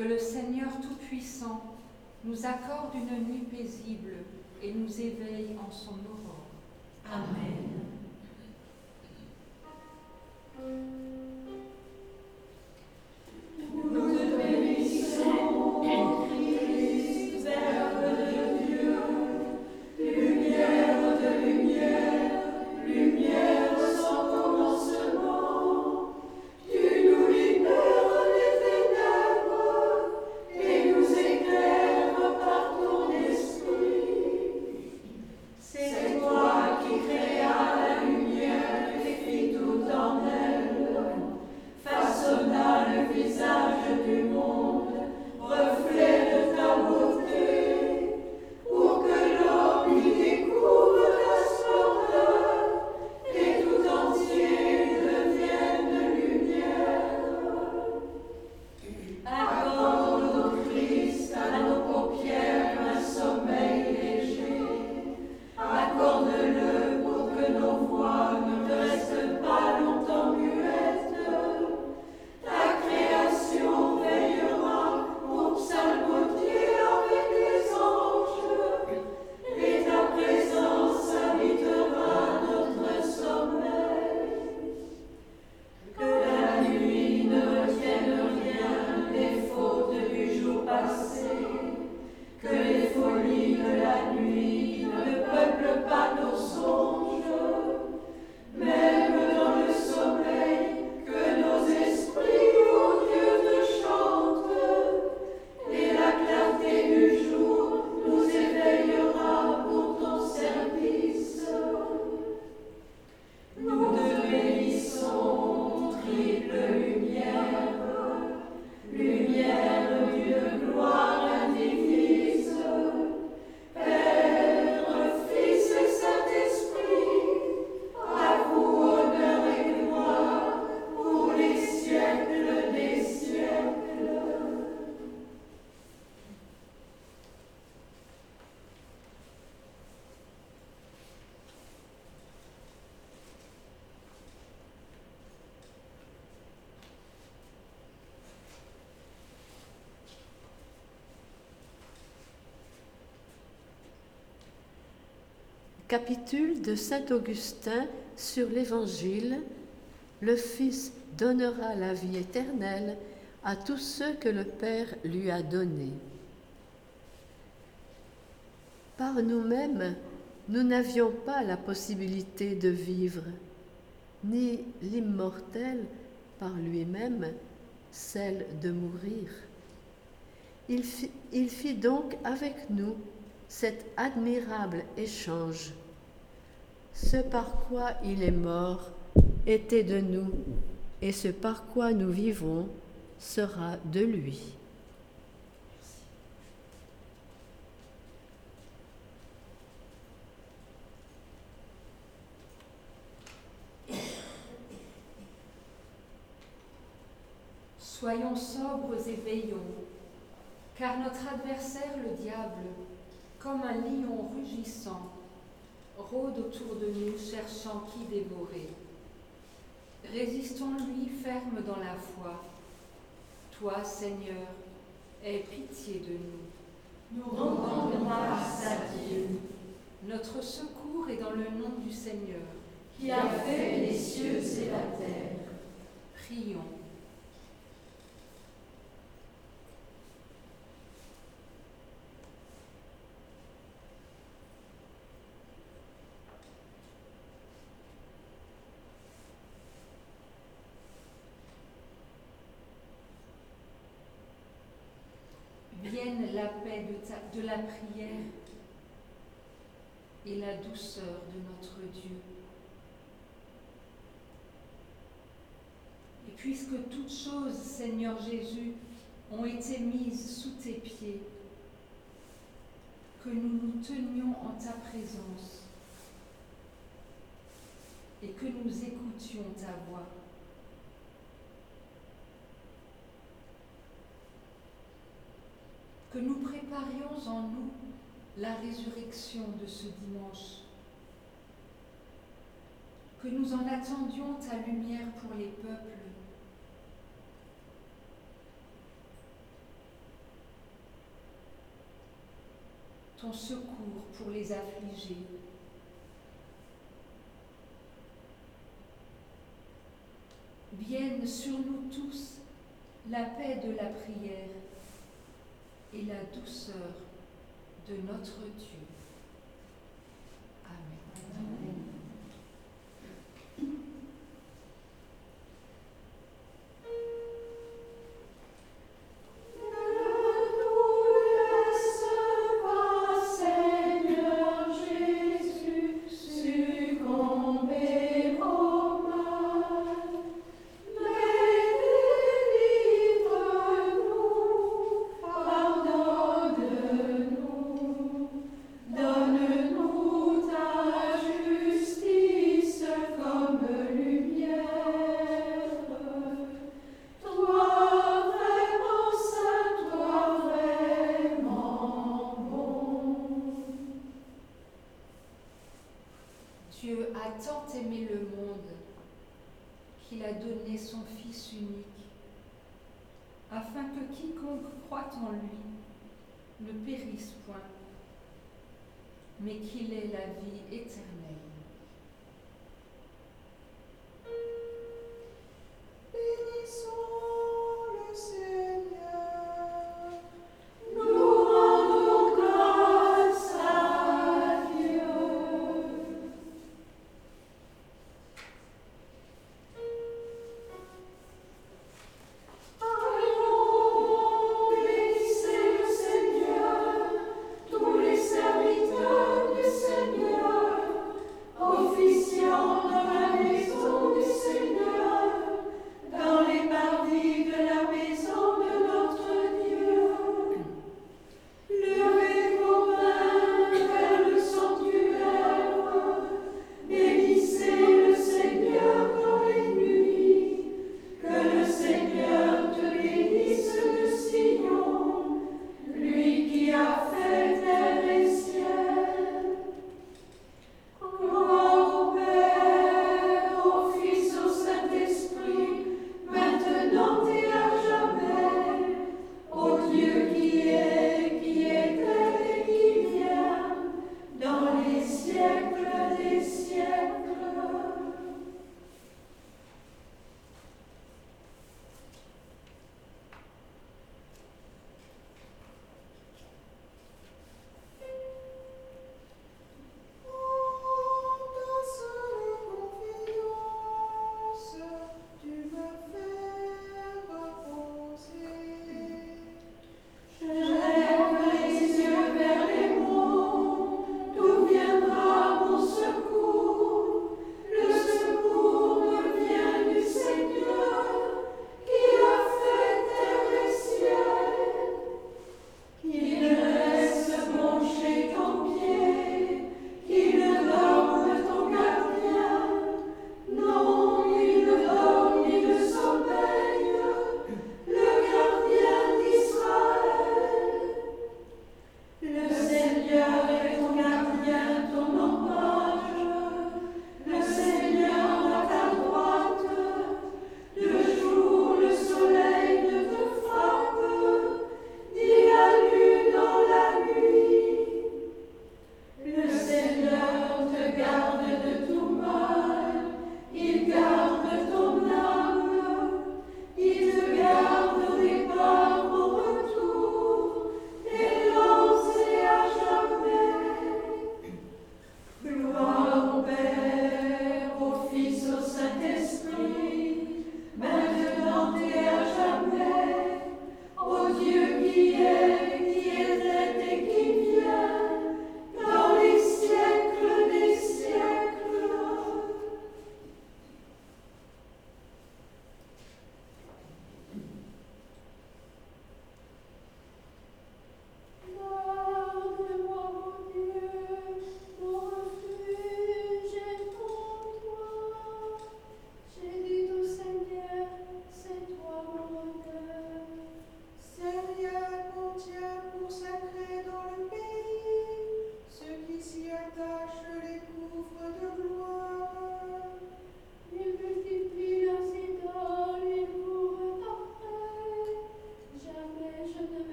Que le Seigneur Tout-Puissant nous accorde une nuit paisible et nous éveille en son aurore. Amen. Nous te bénissons, Christ, Verbe de Dieu, lumière de lumière, lumière sans commencement. Tu nous libères des ténèbres et nous éclaires par ton esprit. C'est toi qui créas la lumière et fis tout en elle, façonna le visage du monde, reflet de ta beauté, pour que l'homme y découvre ta splendeur et tout entier devienne lumière. Accorde, ô Christ, à nos paupières un sommeil léger. Accorde-le pour que nos voix ne restent pas longtemps muettes. Ta création veillera pour psalmodier avec les anges, et ta présence habitera notre sommeil. Que la nuit ne retienne rien des fautes du jour passé, que les folies de la nuit ne peuplent pas nos songes, même dans le sommeil, que nos esprits ô Dieu te chantent, et la clarté du jour nous éveillera pour ton service. Nous te bénissons, triple lumière, lumière d'une gloire indivise, Père, Fils et Saint-Esprit, à vous honneur et gloire pour les siècles des siècles. Capitule de saint Augustin sur l'Évangile. Le Fils donnera la vie éternelle à tous ceux que le Père lui a donnés. Par nous-mêmes, nous n'avions pas la possibilité de vivre, ni l'immortel par lui-même celle de mourir. Il fit donc avec nous cet admirable échange. Ce par quoi il est mort était de nous, et ce par quoi nous vivons sera de lui. Soyons sobres et veillons, car notre adversaire, le diable, comme un lion rugissant, rôde autour de nous, cherchant qui dévorer. Résistons-lui fermes dans la foi. Toi, Seigneur, aie pitié de nous. Nous rendons grâce à Dieu, Notre secours est dans le nom du Seigneur. qui a fait les cieux et la terre. Prions. Vienne la paix de la prière et la douceur de notre Dieu. Et puisque toutes choses, Seigneur Jésus, ont été mises sous tes pieds, que nous nous tenions en ta présence et que nous écoutions ta voix. Que nous préparions en nous la résurrection de ce dimanche, que nous en attendions ta lumière pour les peuples, ton secours pour les affligés. Vienne sur nous tous la paix de la prière et la douceur de notre Dieu. Amen. Amen. Dieu a tant aimé le monde qu'il a donné son Fils unique, afin que quiconque croit en lui ne périsse point, mais qu'il ait la vie éternelle.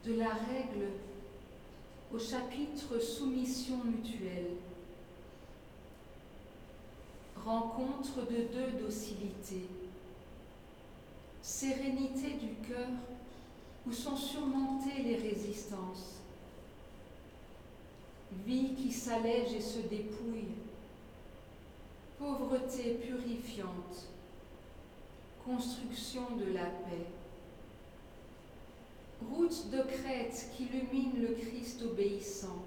de la règle au chapitre soumission mutuelle. Rencontre de deux docilités. Sérénité du cœur où sont surmontées les résistances. Vie qui s'allège et se dépouille. Pauvreté purifiante. Construction de la paix. Route de crête qu'illumine le Christ obéissant.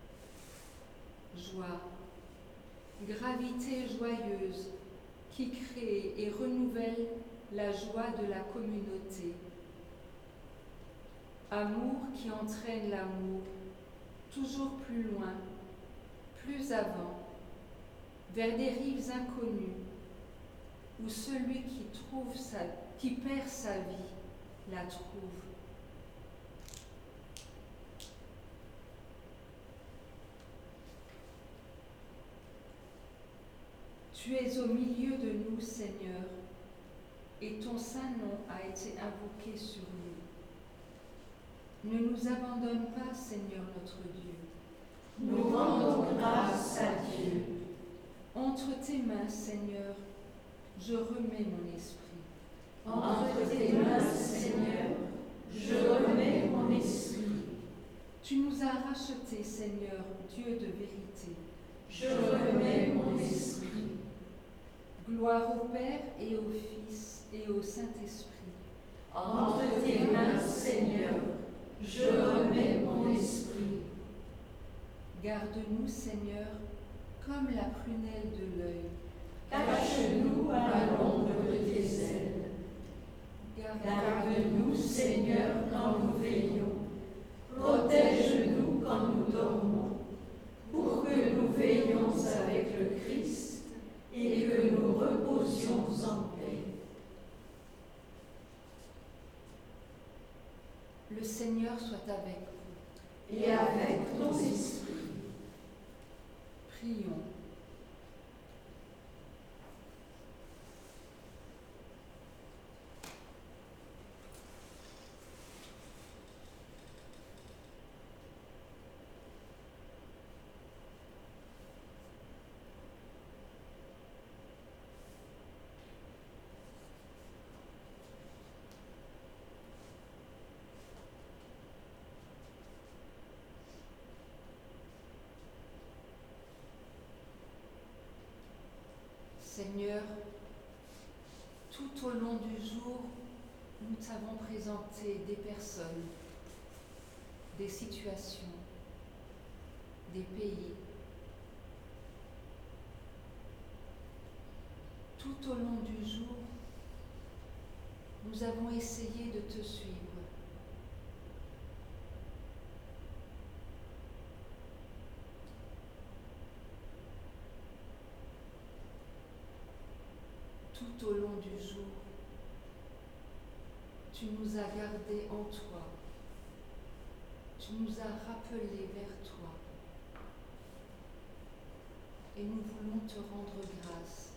Joie. Gravité joyeuse qui crée et renouvelle la joie de la communauté. Amour qui entraîne l'amour, toujours plus loin, plus avant, vers des rives inconnues, où celui qui perd sa vie la trouve. Tu es au milieu de nous, Seigneur, et ton saint nom a été invoqué sur nous. Ne nous abandonne pas, Seigneur notre Dieu. Nous rendons grâce à Dieu. Entre tes mains, Seigneur, je remets mon esprit. Entre tes mains, Seigneur, je remets mon esprit. Tu nous as rachetés, Seigneur, Dieu de vérité. Je remets mon esprit. Gloire au Père et au Fils et au Saint-Esprit. Entre tes mains, Seigneur, je remets mon esprit. Garde-nous, Seigneur, comme la prunelle de l'œil. Cache-nous à l'ombre de tes ailes. Garde-nous, Seigneur, quand nous veillons. Protège-nous quand nous dormons, pour que nous veillions avec le Christ et que nous reposions en paix. Le Seigneur soit avec vous. Et avec ton esprit. Prions. Seigneur, tout au long du jour, nous t'avons présenté des personnes, des situations, des pays. Tout au long du jour, nous avons essayé de te suivre. Tout au long du jour, tu nous as gardés en toi, tu nous as rappelés vers toi, et nous voulons te rendre grâce,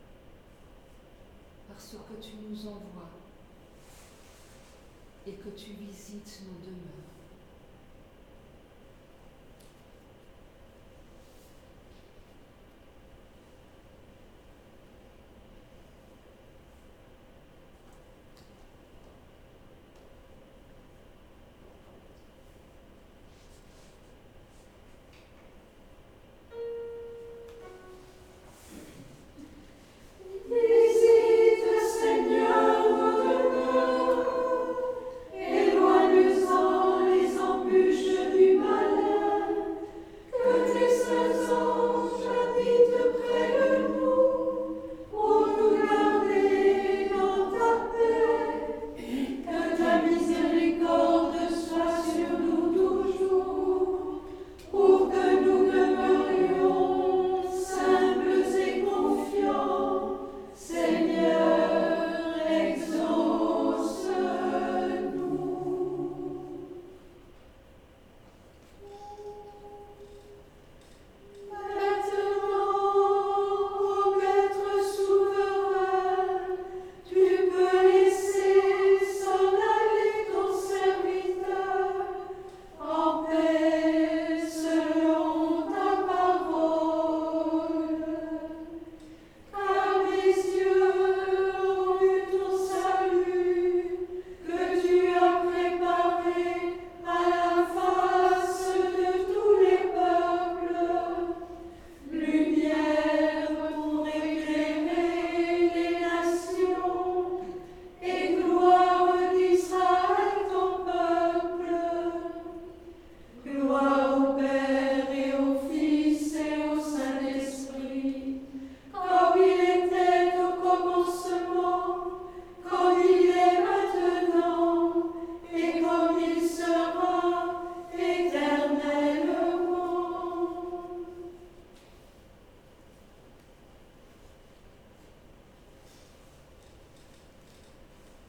parce que tu nous envoies et que tu visites nos demeures. Seigneur, notre cœur, éloigne-nous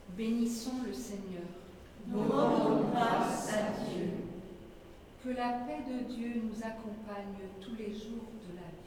Bénissons le Seigneur. Nous rendons grâce à Dieu. Que la paix de Dieu nous accompagne tous les jours de la vie.